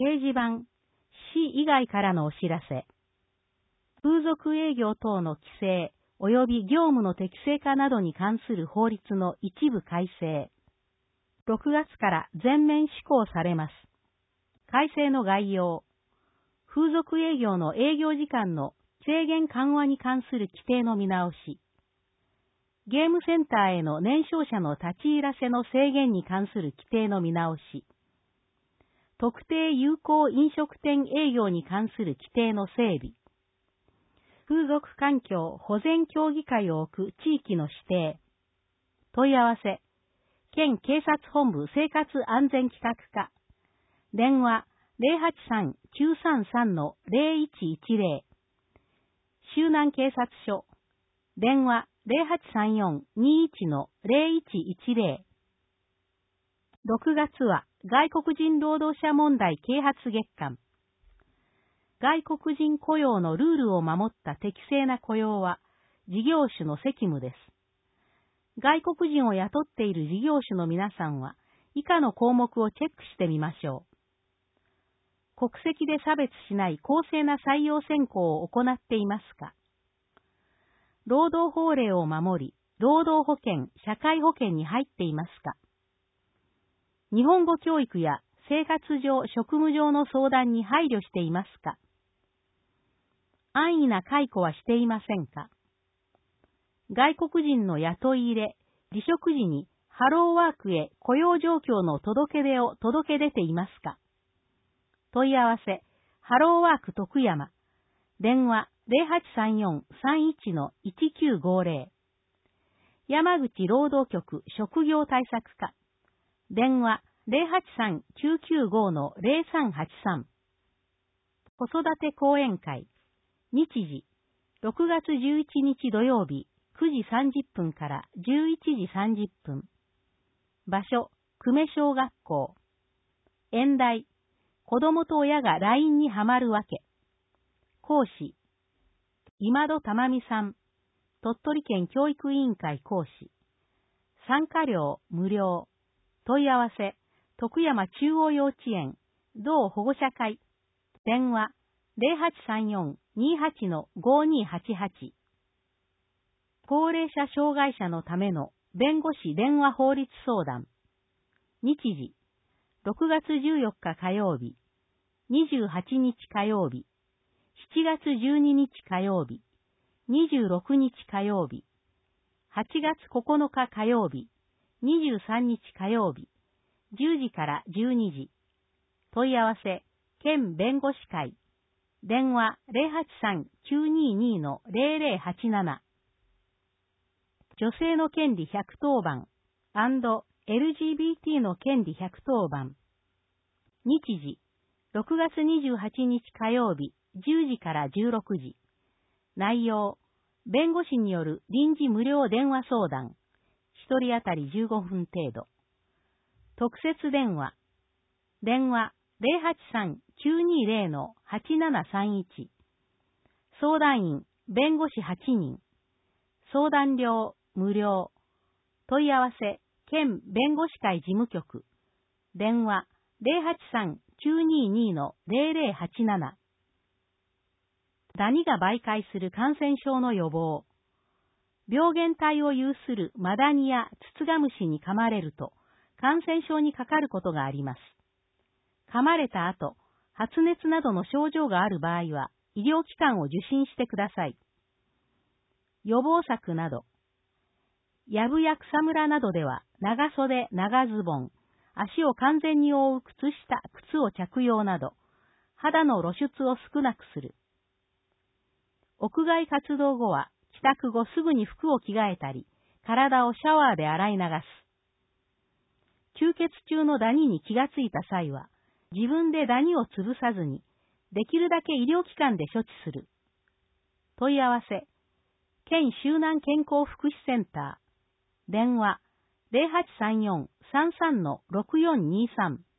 掲示板、市以外からのお知らせ。風俗営業等の規制及び業務の適正化などに関する法律の一部改正。6月から全面施行されます。改正の概要。風俗営業の営業時間の制限緩和に関する規定の見直し。ゲームセンターへの年少者の立ち入らせの制限に関する規定の見直し。特定有効飲食店営業に関する規定の整備。風俗環境保全協議会を置く地域の指定。問い合わせ。県警察本部生活安全企画課。電話 083-933-0110。周南警察署。電話 0834-21-0110。6月は外国人労働者問題啓発月間。外国人雇用のルールを守った適正な雇用は事業主の責務です。外国人を雇っている事業主の皆さんは以下の項目をチェックしてみましょう。国籍で差別しない公正な採用選考を行っていますか？労働法令を守り、労働保険、社会保険に入っていますか？日本語教育や生活上、職務上の相談に配慮していますか？安易な解雇はしていませんか？外国人の雇い入れ、離職時にハローワークへ雇用状況の届け出を届け出ていますか？問い合わせ、ハローワーク徳山。電話0834-31-1950。山口労働局職業対策課。電話083-995-0383。子育て講演会。日時、6月11日土曜日、9時30分から11時30分。場所、久米小学校。演題、子供と親が LINE にはまるわけ。講師、今戸珠美さん。鳥取県教育委員会講師。参加料無料。問い合わせ、徳山中央幼稚園、同保護者会。電話、0834-28-5288。高齢者障害者のための弁護士電話法律相談。日時、6月14日火曜日、28日火曜日、7月12日火曜日、26日火曜日、8月9日火曜日、23日火曜日、10時から12時。問い合わせ、県弁護士会。電話083-922-0087。女性の権利110番&LGBT の権利110番。日時、6月28日火曜日、10時から16時。内容、弁護士による臨時無料電話相談。1人当たり15分程度。特設電話。電話083-920-8731。相談員、弁護士8人。相談料、無料。問い合わせ、県弁護士会事務局。電話083-922-0087。ダニが媒介する感染症の予防。病原体を有するマダニやツツガムシに噛まれると、感染症にかかることがあります。噛まれた後、発熱などの症状がある場合は、医療機関を受診してください。予防策など。やぶや草むらなどでは、長袖、長ズボン、足を完全に覆う靴下、靴を着用など、肌の露出を少なくする。屋外活動後は、帰宅後すぐに服を着替えたり、体をシャワーで洗い流す。吸血中のダニに気がついた際は、自分でダニを潰さずに、できるだけ医療機関で処置する。問い合わせ、県周南健康福祉センター。電話、0834-33-6423。